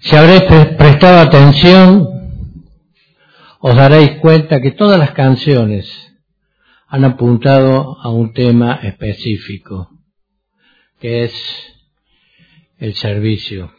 Si habréis prestado atención, os daréis cuenta que todas las canciones han apuntado a un tema específico, que es el servicio.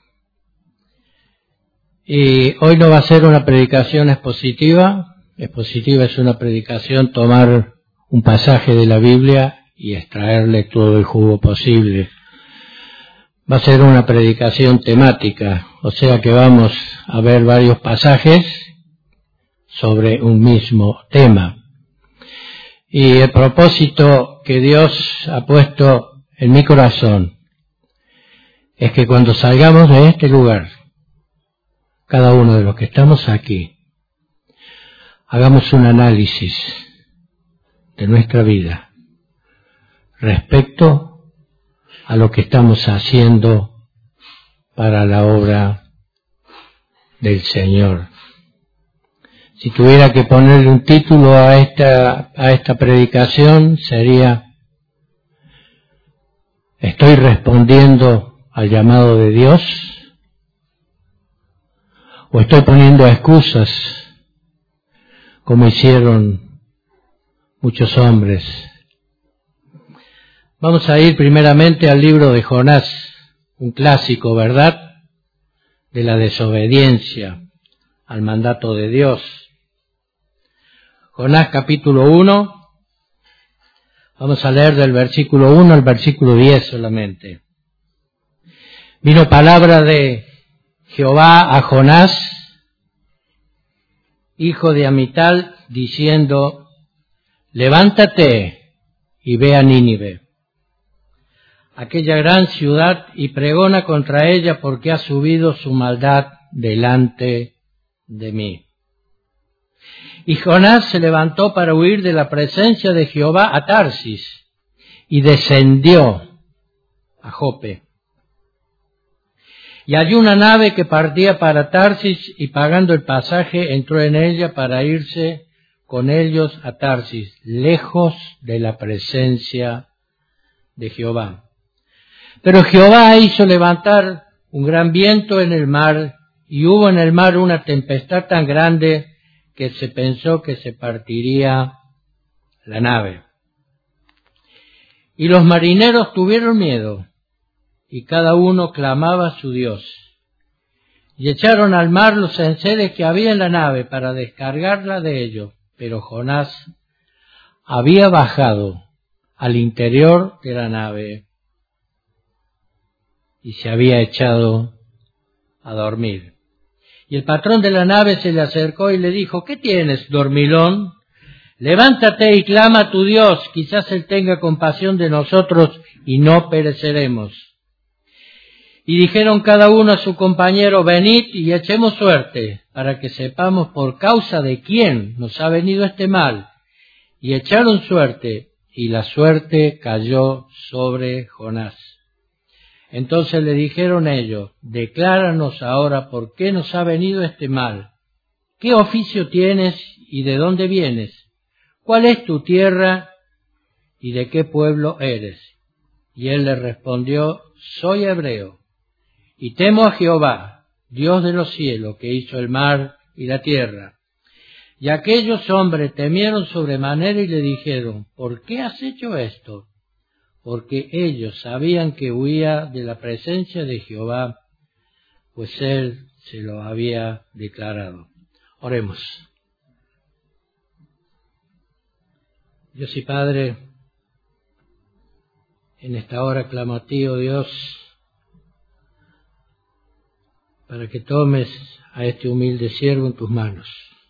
Y hoy no va a ser una predicación expositiva. Expositiva es una predicación, tomar un pasaje de la Biblia y extraerle todo el jugo posible. Va a ser una predicación temática, o sea que vamos a ver varios pasajes sobre un mismo tema. Y el propósito que Dios ha puesto en mi corazón es que cuando salgamos de este lugar, cada uno de los que estamos aquí, hagamos un análisis de nuestra vida respecto a lo que estamos haciendo para la obra del Señor. Si tuviera que ponerle un título a esta predicación, sería: ¿estoy respondiendo al llamado de Dios? ¿O estoy poniendo excusas, como hicieron muchos hombres? Vamos a ir primeramente al libro de Jonás, un clásico, ¿verdad?, de la desobediencia al mandato de Dios. Jonás capítulo 1, vamos a leer del versículo 1 al versículo 10 solamente. Vino palabra de Jehová a Jonás, hijo de Amital, diciendo: levántate y ve a Nínive, aquella gran ciudad, y pregona contra ella, porque ha subido su maldad delante de mí. Y Jonás se levantó para huir de la presencia de Jehová a Tarsis, y descendió a Jope. Y halló una nave que partía para Tarsis, y pagando el pasaje entró en ella para irse con ellos a Tarsis, lejos de la presencia de Jehová. Pero Jehová hizo levantar un gran viento en el mar, y hubo en el mar una tempestad tan grande que se pensó que se partiría la nave. Y los marineros tuvieron miedo, y cada uno clamaba a su Dios. Y echaron al mar los enseres que había en la nave para descargarla de ellos. Pero Jonás había bajado al interior de la nave y se había echado a dormir. Y el patrón de la nave se le acercó y le dijo: ¿qué tienes, dormilón? Levántate y clama a tu Dios, quizás Él tenga compasión de nosotros y no pereceremos. Y dijeron cada uno a su compañero: venid y echemos suerte, para que sepamos por causa de quién nos ha venido este mal. Y echaron suerte, y la suerte cayó sobre Jonás. Entonces le dijeron ellos: decláranos ahora por qué nos ha venido este mal. ¿Qué oficio tienes y de dónde vienes? ¿Cuál es tu tierra y de qué pueblo eres? Y él le respondió: soy hebreo, y temo a Jehová, Dios de los cielos, que hizo el mar y la tierra. Y aquellos hombres temieron sobremanera y le dijeron: ¿por qué has hecho esto? Porque ellos sabían que huía de la presencia de Jehová, pues Él se lo había declarado. Oremos. Dios y Padre, en esta hora clamo a ti, oh Dios, para que tomes a este humilde siervo en tus manos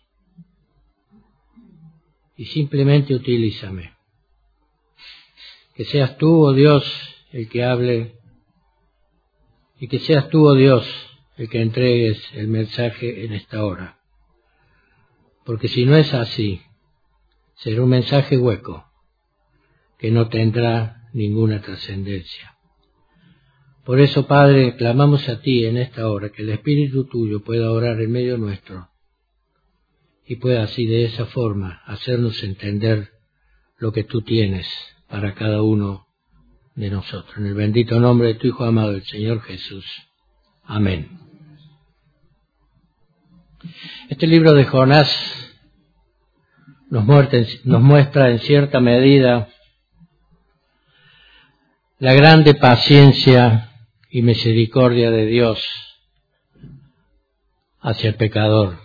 y simplemente utilízame. Que seas tú, oh Dios, el que hable, y que seas tú, oh Dios, el que entregues el mensaje en esta hora. Porque si no es así, será un mensaje hueco, que no tendrá ninguna trascendencia. Por eso, Padre, clamamos a ti en esta hora, que el Espíritu tuyo pueda orar en medio nuestro, y pueda así, de esa forma, hacernos entender lo que tú tienes para cada uno de nosotros. En el bendito nombre de tu Hijo amado, el Señor Jesús. Amén. Este libro de Jonás nos muestra en cierta medida la grande paciencia y misericordia de Dios hacia el pecador.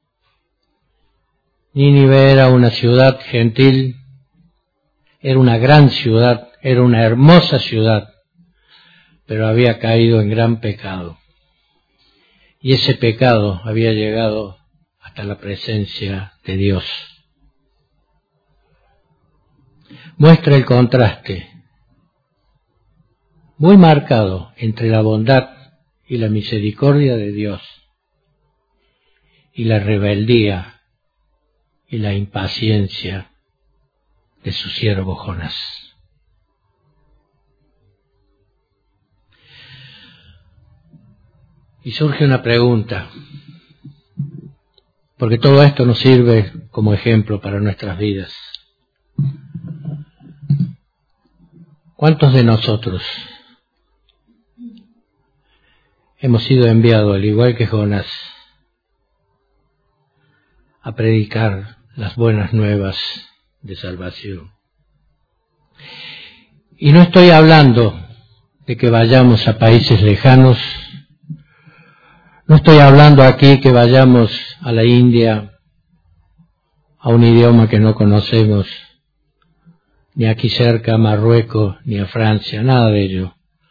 Nínive era una ciudad gentil, era una gran ciudad, era una hermosa ciudad, pero había caído en gran pecado. Y ese pecado había llegado hasta la presencia de Dios. Muestra el contraste muy marcado entre la bondad y la misericordia de Dios y la rebeldía y la impaciencia de su siervo Jonás. Y surge una pregunta, porque todo esto nos sirve como ejemplo para nuestras vidas. ¿Cuántos de nosotros hemos sido enviados, al igual que Jonás, a predicar las buenas nuevas de salvación? Y no estoy hablando de que vayamos a países lejanos, no estoy hablando aquí que vayamos a la India, a un idioma que no conocemos, ni aquí cerca a Marruecos, ni a Francia, nada de ello.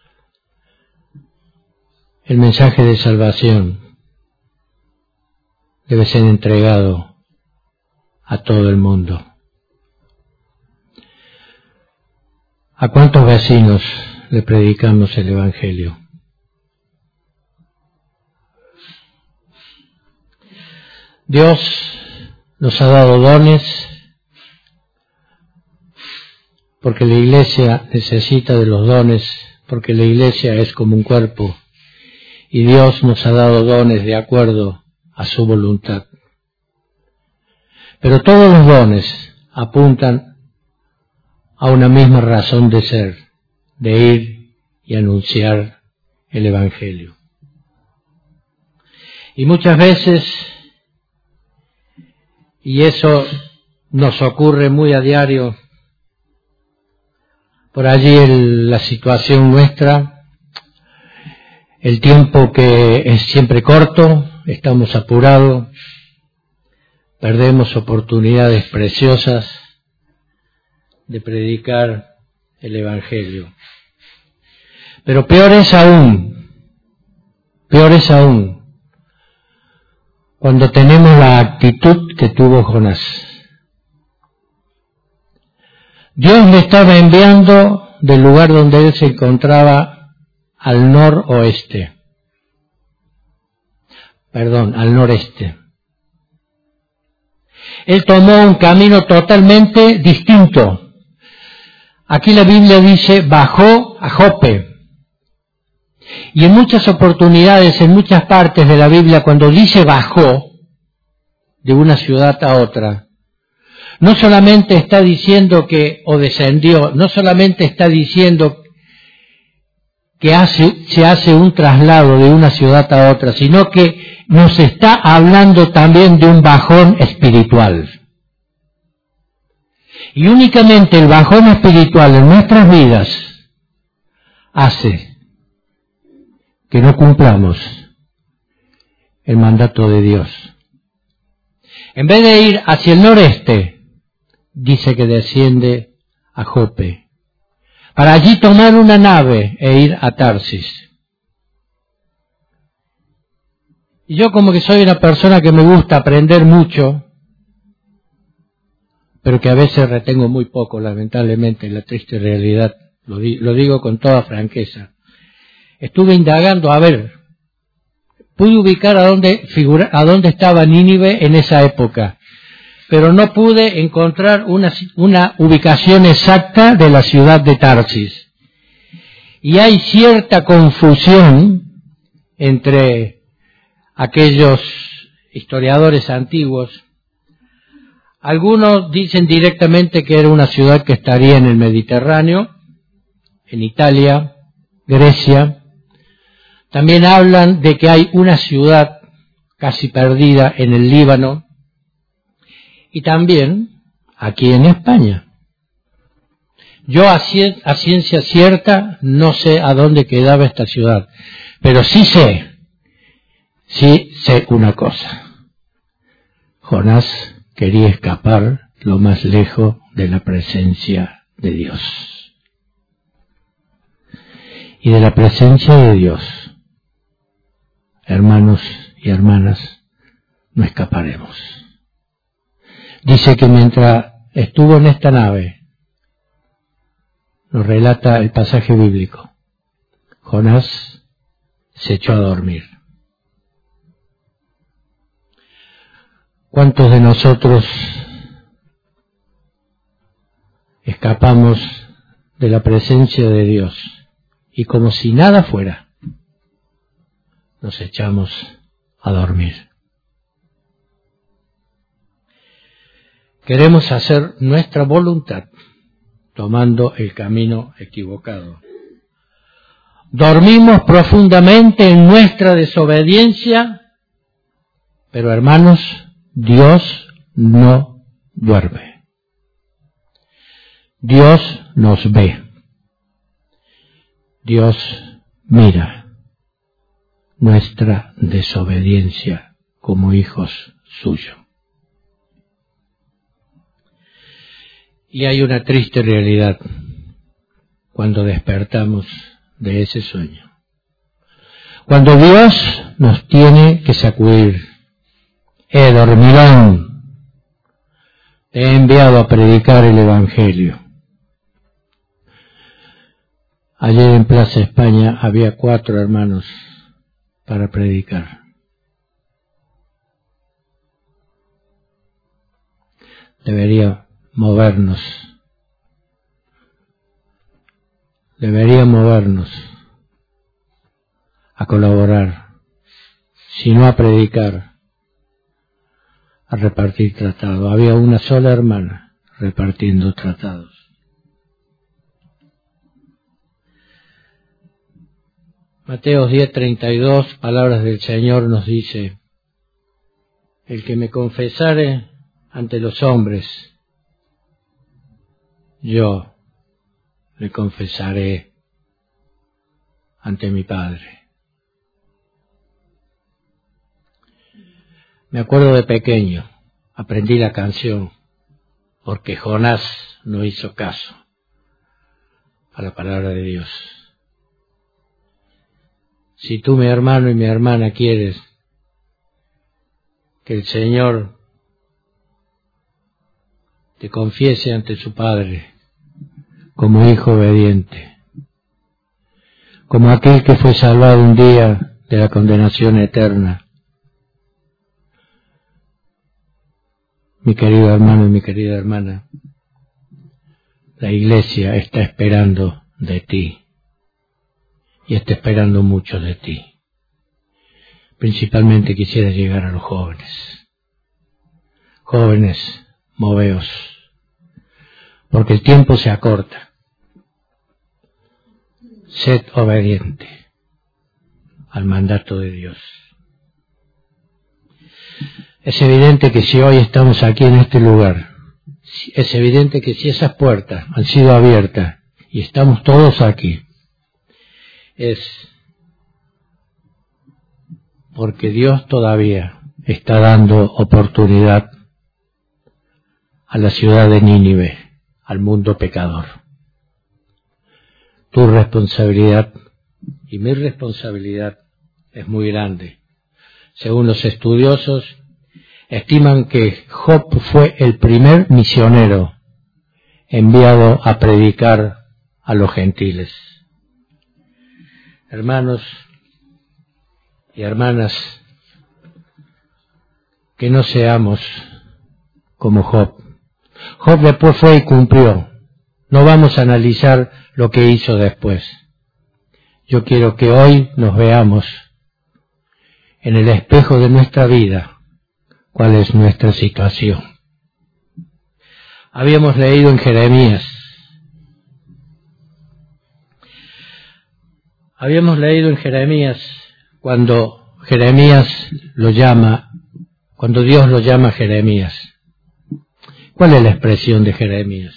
El mensaje de salvación debe ser entregado a todo el mundo. ¿A cuántos vecinos le predicamos el Evangelio? Dios nos ha dado dones porque la iglesia necesita de los dones, porque la iglesia es como un cuerpo y Dios nos ha dado dones de acuerdo a su voluntad. Pero todos los dones apuntan a una misma razón de ser, de ir y anunciar el Evangelio. Y muchas veces, y eso nos ocurre muy a diario, por allí la situación nuestra, el tiempo que es siempre corto, estamos apurados, perdemos oportunidades preciosas de predicar el Evangelio. Pero peor es aún, cuando tenemos la actitud que tuvo Jonás. Dios le estaba enviando del lugar donde él se encontraba al noreste. Él tomó un camino totalmente distinto. Aquí la Biblia dice, bajó a Jope. Y en muchas oportunidades, en muchas partes de la Biblia, cuando dice bajó de una ciudad a otra, no solamente está diciendo o descendió, no solamente está diciendo que se hace un traslado de una ciudad a otra, sino que nos está hablando también de un bajón espiritual. Y únicamente el bajón espiritual en nuestras vidas hace que no cumplamos el mandato de Dios. En vez de ir hacia el noreste, dice que desciende a Jope, para allí tomar una nave e ir a Tarsis. Y yo como que soy una persona que me gusta aprender mucho, pero que a veces retengo muy poco, lamentablemente, la triste realidad, lo digo con toda franqueza. Estuve indagando, pude ubicar a dónde estaba Nínive en esa época, pero no pude encontrar una ubicación exacta de la ciudad de Tarsis. Y hay cierta confusión entre aquellos historiadores antiguos. Algunos dicen directamente que era una ciudad que estaría en el Mediterráneo, en Italia, Grecia. También hablan de que hay una ciudad casi perdida en el Líbano y también aquí en España. Yo a ciencia cierta no sé a dónde quedaba esta ciudad, pero sí sé una cosa. Jonás quería escapar lo más lejos de la presencia de Dios. Y de la presencia de Dios, hermanos y hermanas, no escaparemos. Dice que mientras estuvo en esta nave, nos relata el pasaje bíblico, Jonás se echó a dormir. ¿Cuántos de nosotros escapamos de la presencia de Dios y como si nada fuera, nos echamos a dormir? Queremos hacer nuestra voluntad tomando el camino equivocado. Dormimos profundamente en nuestra desobediencia, pero hermanos, Dios no duerme. Dios nos ve. Dios mira nuestra desobediencia como hijos suyos. Y hay una triste realidad cuando despertamos de ese sueño. Cuando Dios nos tiene que sacudir. Dormilón, te he enviado a predicar el Evangelio. Ayer en Plaza España había 4 hermanos para predicar. Debería movernos a colaborar, si no a predicar, a repartir tratados. Había una sola hermana repartiendo tratados. Mateo 10:32, palabras del Señor nos dice: el que me confesare ante los hombres, yo le confesaré ante mi Padre. Me acuerdo de pequeño, aprendí la canción, porque Jonás no hizo caso a la palabra de Dios. Si tú, mi hermano y mi hermana, quieres que el Señor te confiese ante su Padre como hijo obediente, como aquel que fue salvado un día de la condenación eterna, mi querido hermano y mi querida hermana, la Iglesia está esperando de ti y está esperando mucho de ti. Principalmente quisiera llegar a los jóvenes. Jóvenes, moveos, porque el tiempo se acorta. Sed obediente al mandato de Dios. Es evidente que si hoy estamos aquí en este lugar, es evidente que si esas puertas han sido abiertas y estamos todos aquí, es porque Dios todavía está dando oportunidad a la ciudad de Nínive, al mundo pecador. Tu responsabilidad y mi responsabilidad es muy grande. Según los estudiosos, estiman que Job fue el primer misionero enviado a predicar a los gentiles. Hermanos y hermanas, que no seamos como Job. Job después fue y cumplió. No vamos a analizar lo que hizo después. Yo quiero que hoy nos veamos en el espejo de nuestra vida cuál es nuestra situación. Habíamos leído en Jeremías. Cuando Jeremías lo llama, cuando Dios lo llama a Jeremías, ¿cuál es la expresión de Jeremías?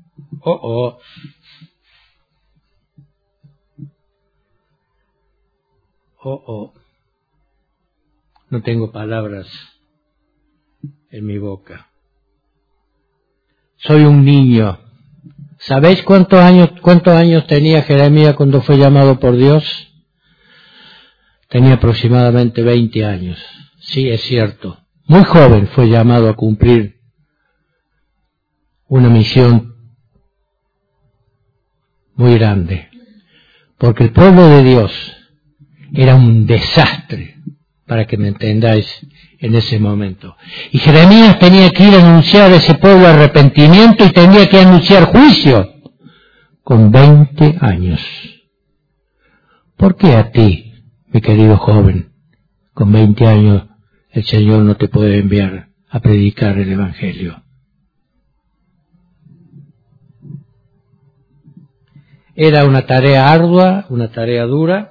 No tengo palabras en mi boca. Soy un niño. ¿Sabéis cuántos años tenía Jeremías cuando fue llamado por Dios? Tenía aproximadamente 20 años. Sí, es cierto. Muy joven fue llamado a cumplir una misión muy grande. Porque el pueblo de Dios era un desastre, para que me entendáis, en ese momento. Y Jeremías tenía que ir a anunciar a ese pueblo arrepentimiento y tenía que anunciar juicio con 20 años. ¿Por qué a ti, mi querido joven, con 20 años, el Señor no te puede enviar a predicar el Evangelio? Era una tarea ardua, una tarea dura.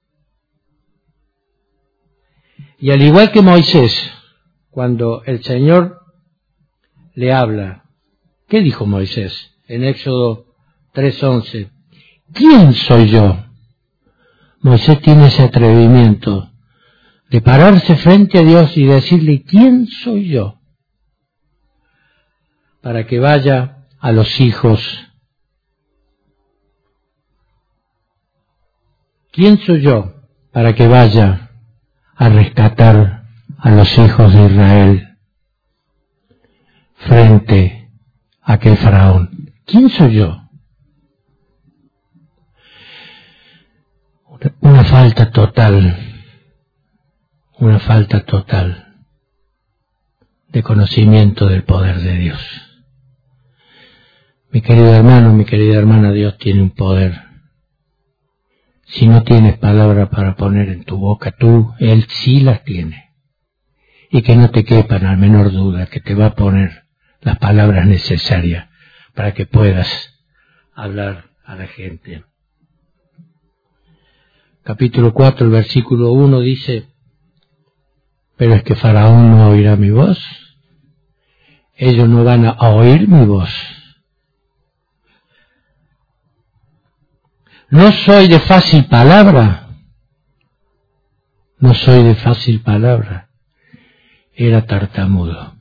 Y al igual que Moisés, cuando el Señor le habla, ¿qué dijo Moisés? En Éxodo 3:11, ¿quién soy yo? Moisés tiene ese atrevimiento de pararse frente a Dios y decirle, ¿quién soy yo? Para que vaya a los hijos. ¿Quién soy yo? Para que vaya a rescatar a los hijos de Israel frente a aquel faraón. ¿Quién soy yo? Una falta total de conocimiento del poder de Dios. Mi querido hermano, mi querida hermana, Dios tiene un poder. Si no tienes palabras para poner en tu boca, Él sí las tiene. Y que no te quepa la menor duda que te va a poner las palabras necesarias para que puedas hablar a la gente. Capítulo 4, el versículo 1 dice, pero es que Faraón no oirá mi voz. Ellos no van a oír mi voz. No soy de fácil palabra. Era tartamudo.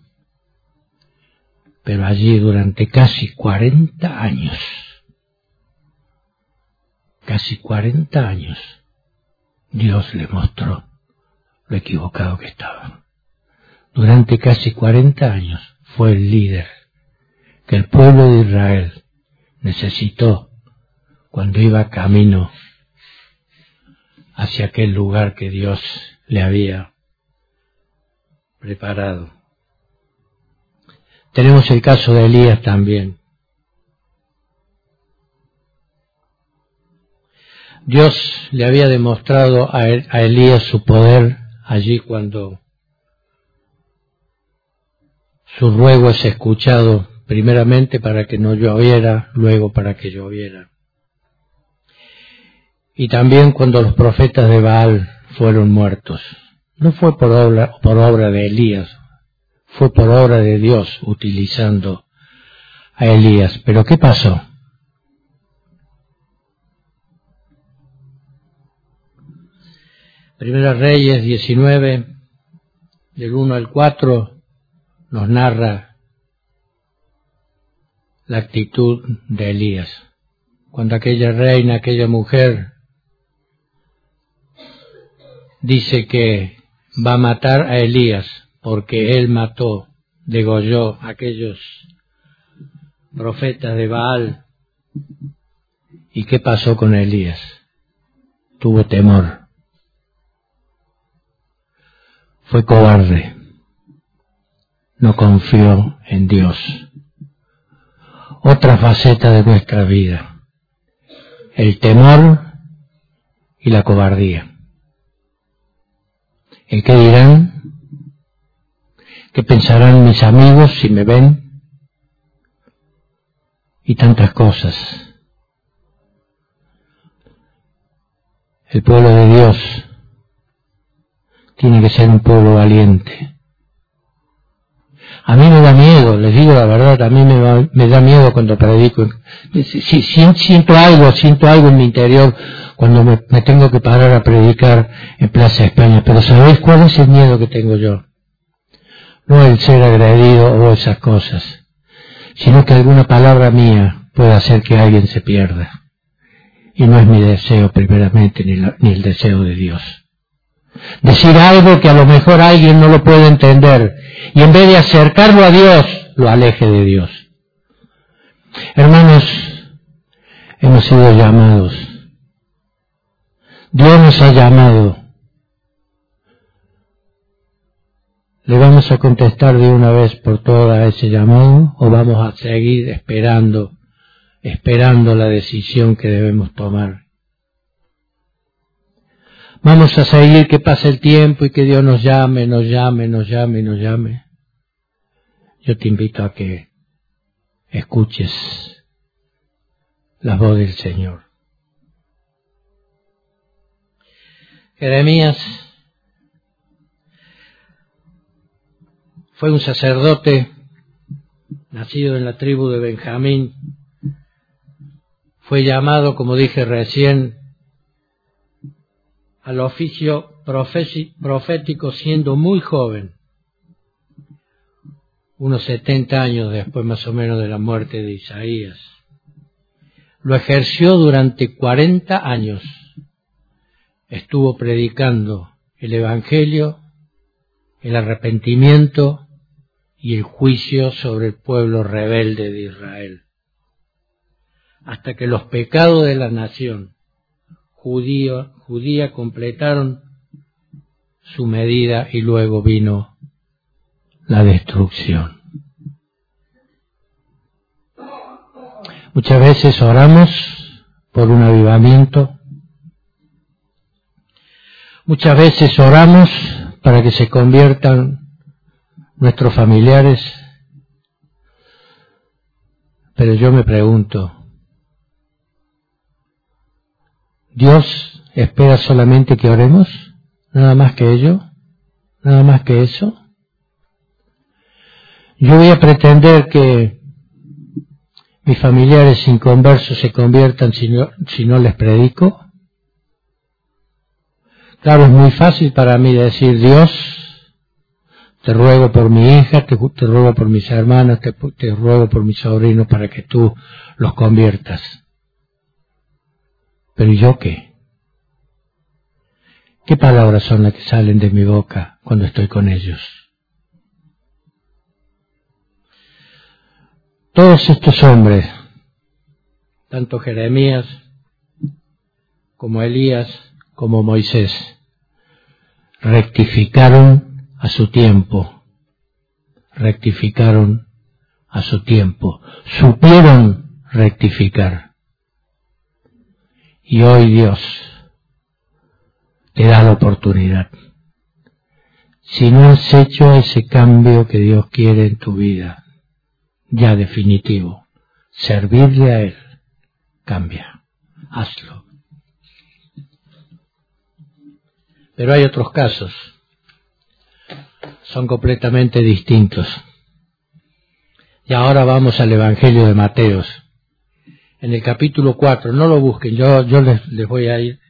Pero allí durante casi 40 años, Dios le mostró lo equivocado que estaba. Durante casi 40 años fue el líder que el pueblo de Israel necesitó cuando iba camino hacia aquel lugar que Dios le había preparado. Tenemos el caso de Elías también. Dios le había demostrado a Elías su poder allí cuando su ruego es escuchado, primeramente para que no lloviera, luego para que lloviera. Y también cuando los profetas de Baal fueron muertos. No fue por obra de Elías, fue por obra de Dios utilizando a Elías. ¿Pero qué pasó? Primera Reyes 19, del 1 al 4, nos narra la actitud de Elías. Cuando aquella reina, aquella mujer, dice que va a matar a Elías porque él degolló a aquellos profetas de Baal. ¿Y qué pasó con Elías? Tuvo temor. Fue cobarde. No confió en Dios. Otra faceta de nuestra vida. El temor y la cobardía. ¿En qué dirán? ¿Qué pensarán mis amigos si me ven? Y tantas cosas. El pueblo de Dios tiene que ser un pueblo valiente. A mí me da miedo, les digo la verdad, a mí me da miedo cuando predico. Siento algo en mi interior cuando me tengo que parar a predicar en Plaza España. Pero ¿sabéis cuál es el miedo que tengo yo? No el ser agredido o esas cosas, sino que alguna palabra mía pueda hacer que alguien se pierda. Y no es mi deseo primeramente, ni el deseo de Dios. Decir algo que a lo mejor alguien no lo puede entender, y en vez de acercarlo a Dios, lo aleje de Dios. Hermanos, hemos sido llamados. Dios nos ha llamado. ¿Le vamos a contestar de una vez por todas a ese llamado o vamos a seguir esperando la decisión que debemos tomar? Vamos a seguir que pase el tiempo y que Dios nos llame. Yo te invito a que escuches la voz del Señor. Jeremías fue un sacerdote nacido en la tribu de Benjamín. Fue llamado, como dije recién, al oficio profético siendo muy joven, unos 70 años después más o menos de la muerte de Isaías. Lo ejerció durante 40 años. Estuvo predicando el Evangelio, el arrepentimiento y el juicio sobre el pueblo rebelde de Israel, hasta que los pecados de la nación judía completaron su medida y luego vino la destrucción. Muchas veces oramos por un avivamiento. Muchas veces oramos para que se conviertan nuestros familiares. Pero yo me pregunto, ¿Dios espera solamente que oremos? ¿Nada más que ello? ¿Nada más que eso? Yo voy a pretender que mis familiares inconversos se conviertan si no les predico. Claro, es muy fácil para mí decir, Dios, te ruego por mi hija, te ruego por mis hermanas, te ruego por mis sobrinos para que tú los conviertas. Pero ¿y yo qué? ¿Qué palabras son las que salen de mi boca cuando estoy con ellos? Todos estos hombres, tanto Jeremías como Elías como Moisés, rectificaron a su tiempo, supieron rectificar. Y hoy Dios te da la oportunidad. Si no has hecho ese cambio que Dios quiere en tu vida, ya definitivo, servirle a Él, cambia, hazlo. Pero hay otros casos, son completamente distintos. Y ahora vamos al Evangelio de Mateo. En el capítulo 4, no lo busquen, yo les voy a ir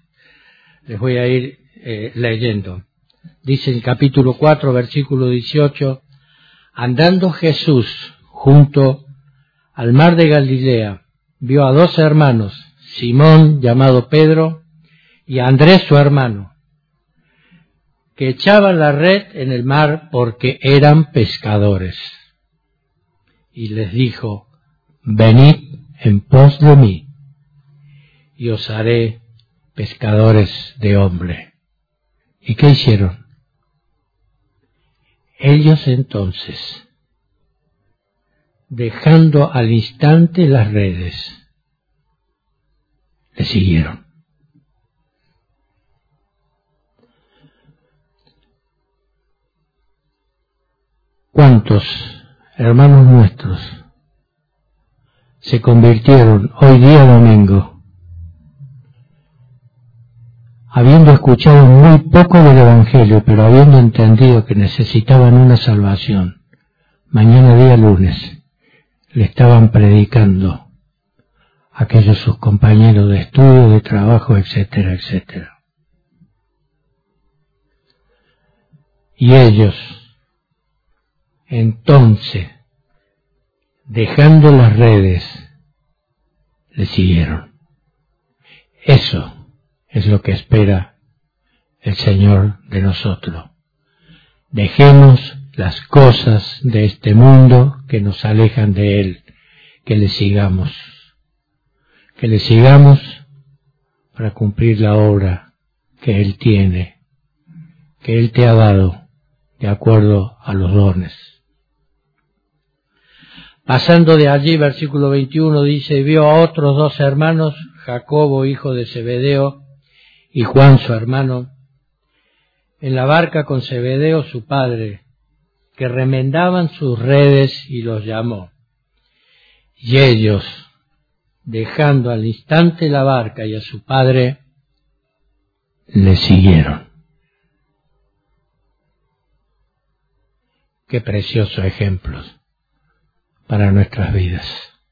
leyendo. Dice el capítulo 4, versículo 18, andando Jesús junto al mar de Galilea, vio a 2 hermanos, Simón, llamado Pedro, y a Andrés su hermano, que echaban la red en el mar porque eran pescadores. Y les dijo, venid en pos de mí, y os haré pescadores de hombre. ¿Y qué hicieron? Ellos entonces, dejando al instante las redes, le siguieron. ¿Cuántos hermanos nuestros se convirtieron hoy día domingo habiendo escuchado muy poco del Evangelio, pero habiendo entendido que necesitaban una salvación, mañana día lunes, le estaban predicando a aquellos sus compañeros de estudio, de trabajo, etcétera, etcétera. Y ellos, entonces, dejando las redes, le siguieron. Eso es lo que espera el Señor de nosotros. Dejemos las cosas de este mundo que nos alejan de Él, que le sigamos. Que le sigamos para cumplir la obra que Él tiene, que Él te ha dado, de acuerdo a los dones. Pasando de allí, versículo 21 dice, vio a otros dos hermanos, Jacobo, hijo de Zebedeo, y Juan, su hermano, en la barca con Zebedeo, su padre, que remendaban sus redes, y los llamó. Y ellos, dejando al instante la barca y a su padre, le siguieron. Qué preciosos ejemplos para nuestras vidas.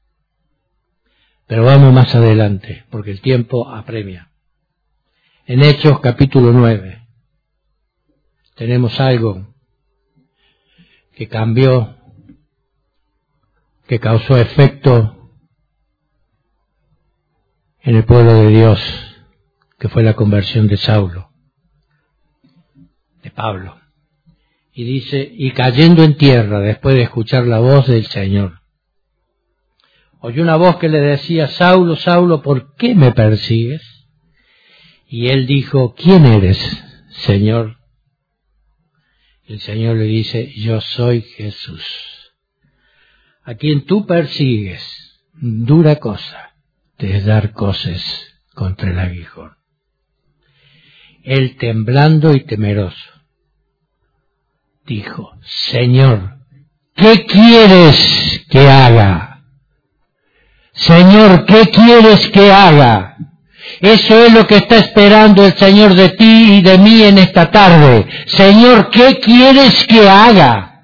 Pero vamos más adelante, porque el tiempo apremia. En Hechos capítulo 9, tenemos algo que cambió, que causó efecto en el pueblo de Dios, que fue la conversión de Saulo, de Pablo. Y dice, y cayendo en tierra, después de escuchar la voz del Señor, oyó una voz que le decía, Saulo, Saulo, ¿por qué me persigues? Y él dijo, ¿quién eres, Señor? El Señor le dice, yo soy Jesús, a quien tú persigues. Dura cosa te es dar coces contra el aguijón. Él, temblando y temeroso, dijo, Señor, ¿qué quieres que haga? Señor, ¿qué quieres que haga? Eso es lo que está esperando el Señor de ti y de mí en esta tarde. Señor, ¿qué quieres que haga?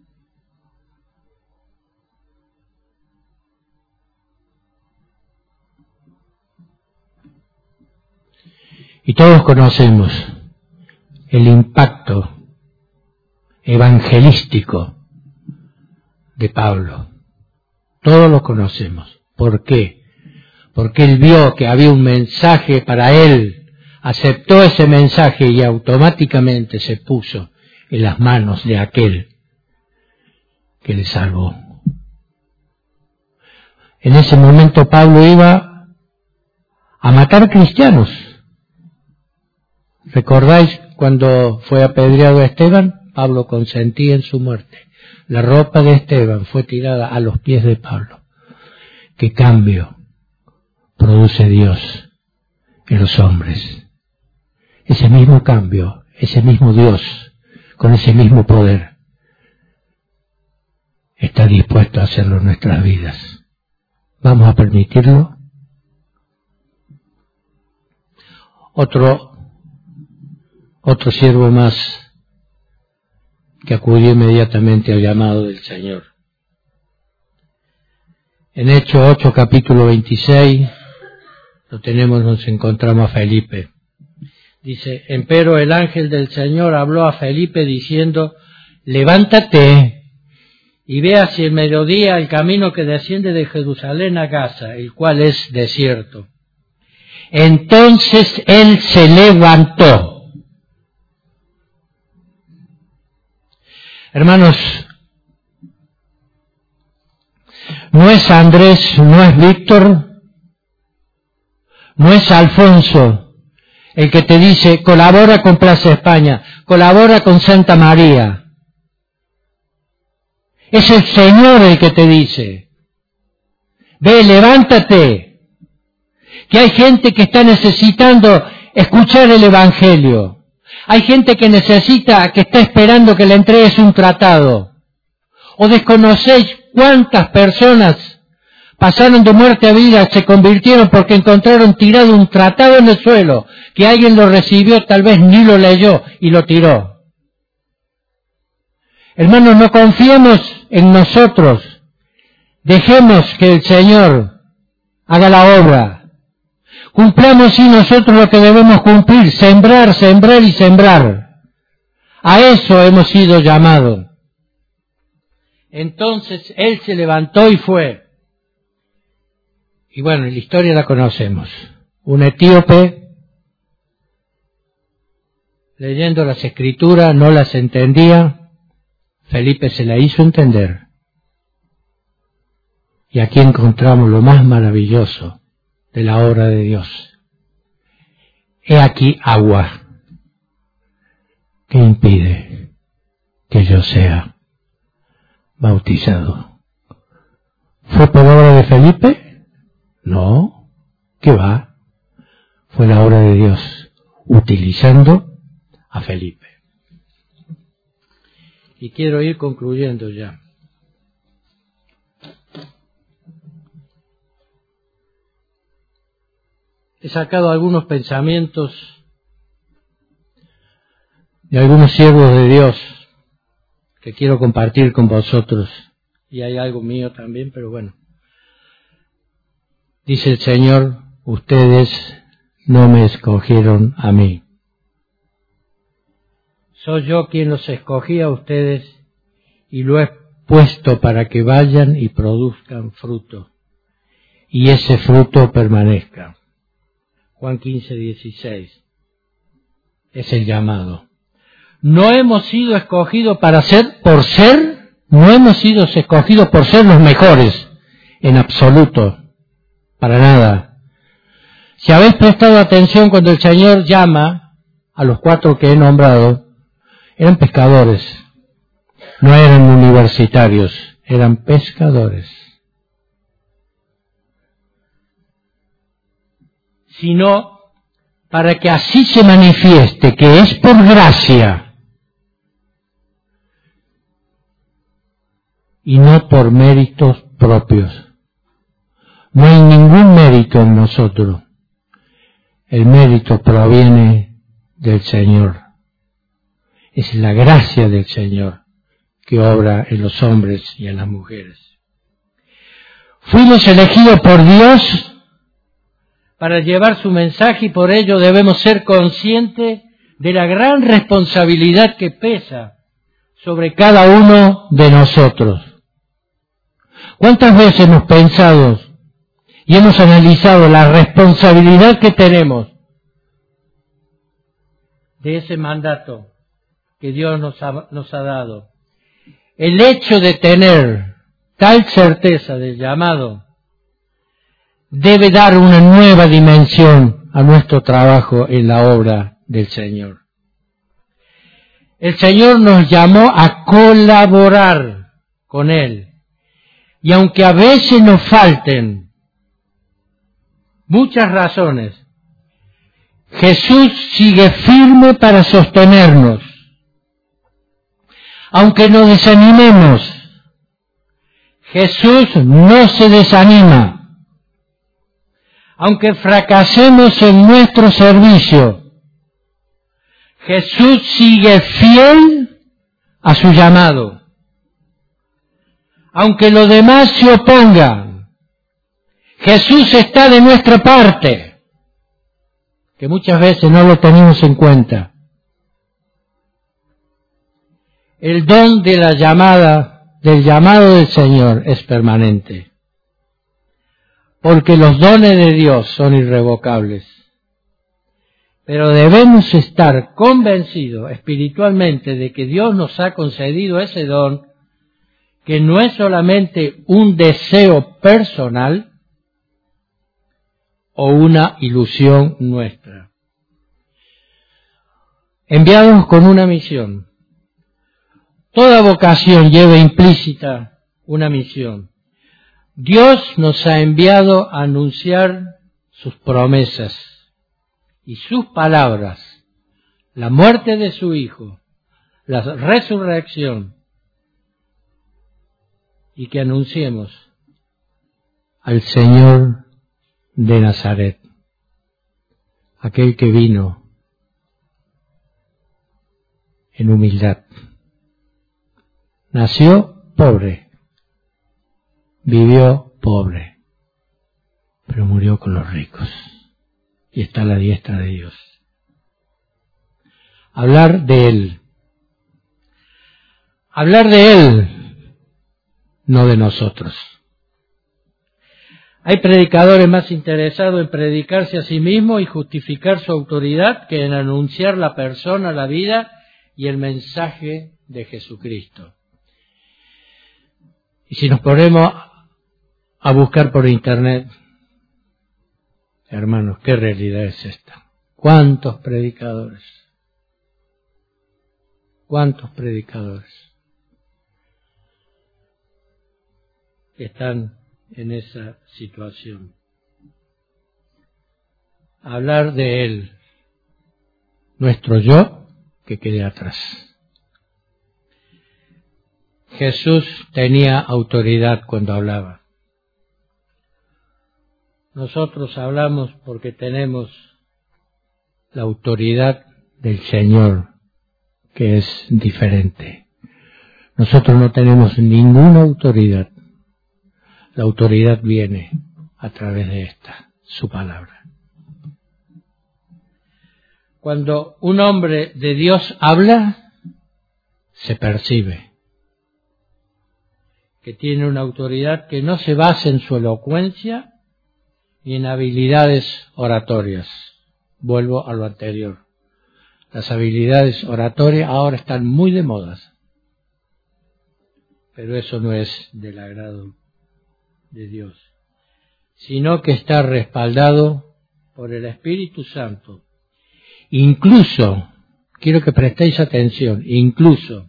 Y todos conocemos el impacto evangelístico de Pablo. Todos lo conocemos. ¿Por qué? Porque él vio que había un mensaje para él, aceptó ese mensaje y automáticamente se puso en las manos de aquel que le salvó. En ese momento Pablo iba a matar cristianos. ¿Recordáis cuando fue apedreado a Esteban? Pablo consentía en su muerte. La ropa de Esteban fue tirada a los pies de Pablo. ¿Qué cambio produce Dios en los hombres? Ese mismo cambio, ese mismo Dios, con ese mismo poder, está dispuesto a hacerlo en nuestras vidas. ¿Vamos a permitirlo? Otro siervo más que acudió inmediatamente al llamado del Señor. En Hechos 8, capítulo 26, nos encontramos a Felipe. Dice, empero el ángel del Señor habló a Felipe diciendo, levántate y ve hacia el mediodía el camino que desciende de Jerusalén a Gaza, el cual es desierto. Entonces él se levantó. Hermanos, no es Andrés, no es Víctor, no es Alfonso el que te dice, colabora con Plaza España, colabora con Santa María. Es el Señor el que te dice, ve, levántate, que hay gente que está necesitando escuchar el Evangelio. Hay gente que está esperando que le entregues un tratado. O desconocéis cuántas personas pasaron de muerte a vida, se convirtieron porque encontraron tirado un tratado en el suelo, que alguien lo recibió, tal vez ni lo leyó y lo tiró. Hermanos, no confiemos en nosotros, dejemos que el Señor haga la obra. Cumplamos sí nosotros lo que debemos cumplir, sembrar, sembrar y sembrar. A eso hemos sido llamados. Entonces él se levantó y fue. Y bueno, la historia la conocemos. Un etíope, leyendo las escrituras, no las entendía. Felipe se la hizo entender. Y aquí encontramos lo más maravilloso de la obra de Dios. He aquí agua que impide que yo sea bautizado. ¿Fue por obra de Felipe? No, ¿qué va? Fue la obra de Dios, utilizando a Felipe. Y quiero ir concluyendo ya. He sacado algunos pensamientos de algunos siervos de Dios que quiero compartir con vosotros. Y hay algo mío también, pero bueno. Dice el Señor, ustedes no me escogieron a mí. Soy yo quien los escogí a ustedes y lo he puesto para que vayan y produzcan fruto. Y ese fruto permanezca. Juan 15:16. Es el llamado. No hemos sido escogidos no hemos sido escogidos por ser los mejores, en absoluto. Para nada. Si habéis prestado atención cuando el Señor llama a los 4 que he nombrado, eran pescadores, no eran universitarios, eran pescadores. Sino para que así se manifieste que es por gracia y no por méritos propios. No hay ningún mérito en nosotros. El mérito proviene del Señor. Es la gracia del Señor que obra en los hombres y en las mujeres. Fuimos elegidos por Dios para llevar su mensaje y por ello debemos ser conscientes de la gran responsabilidad que pesa sobre cada uno de nosotros. ¿Cuántas veces hemos pensado y hemos analizado la responsabilidad que tenemos de ese mandato que Dios nos ha dado? El hecho de tener tal certeza del llamado debe dar una nueva dimensión a nuestro trabajo en la obra del Señor. El Señor nos llamó a colaborar con Él. Y aunque a veces nos falten muchas razones, Jesús sigue firme para sostenernos. Aunque nos desanimemos, Jesús no se desanima. Aunque fracasemos en nuestro servicio, Jesús sigue fiel a su llamado. Aunque los demás se opongan, Jesús está de nuestra parte, que muchas veces no lo tenemos en cuenta. El don de la del llamado del Señor es permanente, porque los dones de Dios son irrevocables. Pero debemos estar convencidos espiritualmente de que Dios nos ha concedido ese don, que no es solamente un deseo personal o una ilusión nuestra. Enviados con una misión. Toda vocación lleva implícita una misión. Dios nos ha enviado a anunciar sus promesas y sus palabras, la muerte de su Hijo, la resurrección, y que anunciemos al Señor de Nazaret, aquel que vino en humildad. Nació pobre, vivió pobre, pero murió con los ricos y está a la diestra de Dios. Hablar de Él, no de nosotros. Hay predicadores más interesados en predicarse a sí mismos y justificar su autoridad que en anunciar la persona, la vida y el mensaje de Jesucristo. Y si nos ponemos a buscar por internet, hermanos, ¿qué realidad es esta? ¿Cuántos predicadores? ¿Cuántos predicadores están en esa situación? Hablar de Él, nuestro yo, que quede atrás. Jesús tenía autoridad cuando hablaba. Nosotros hablamos porque tenemos la autoridad del Señor, que es diferente. Nosotros no tenemos ninguna autoridad. La autoridad viene a través de esta, su palabra. Cuando un hombre de Dios habla, se percibe que tiene una autoridad que no se basa en su elocuencia ni en habilidades oratorias. Vuelvo a lo anterior. Las habilidades oratorias ahora están muy de moda, pero eso no es del agrado de Dios, sino que está respaldado por el Espíritu Santo. Incluso, quiero que prestéis atención, incluso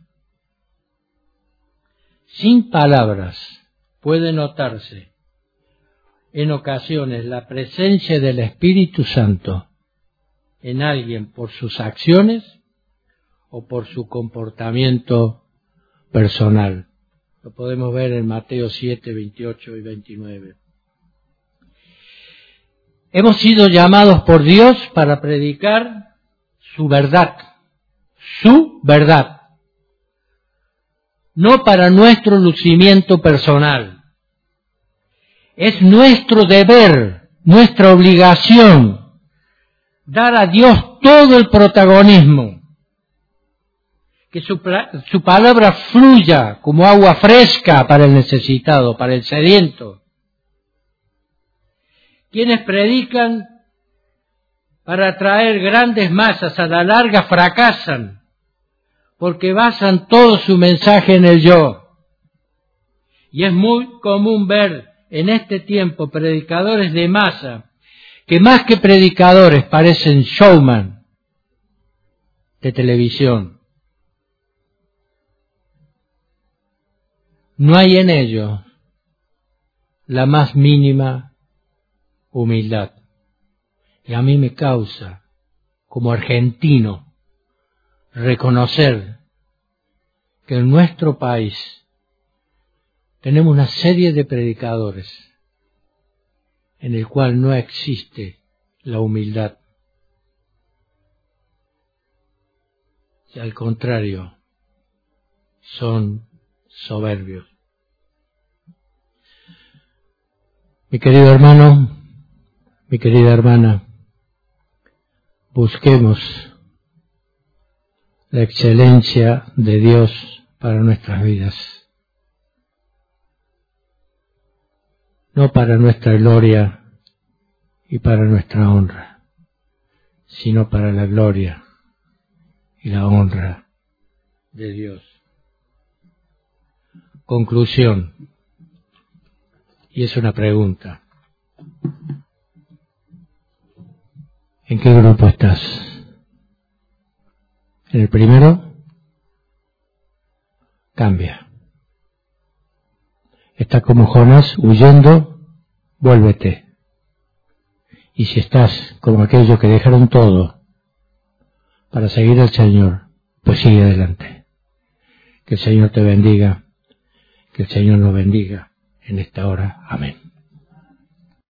sin palabras puede notarse en ocasiones la presencia del Espíritu Santo en alguien por sus acciones o por su comportamiento personal. Lo podemos ver en Mateo 7, 28 y 29. Hemos sido llamados por Dios para predicar su verdad, no para nuestro lucimiento personal. Es nuestro deber, nuestra obligación, dar a Dios todo el protagonismo, que su palabra fluya como agua fresca para el necesitado, para el sediento. Quienes predican para atraer grandes masas a la larga fracasan, porque basan todo su mensaje en el yo. Y es muy común ver en este tiempo predicadores de masa que más que predicadores parecen showman de televisión. No hay en ellos la más mínima humildad. Y a mí me causa, como argentino, reconocer que en nuestro país tenemos una serie de predicadores en el cual no existe la humildad. Y al contrario, son soberbios. Mi querido hermano, mi querida hermana, busquemos la excelencia de Dios para nuestras vidas, no para nuestra gloria y para nuestra honra, sino para la gloria y la honra de Dios. Conclusión, y es una pregunta. ¿En qué grupo estás? ¿En el primero? Cambia. Estás como Jonás, huyendo, vuélvete. Y si estás como aquellos que dejaron todo para seguir al Señor, pues sigue adelante. Que el Señor te bendiga, que el Señor nos bendiga en esta hora. Amén.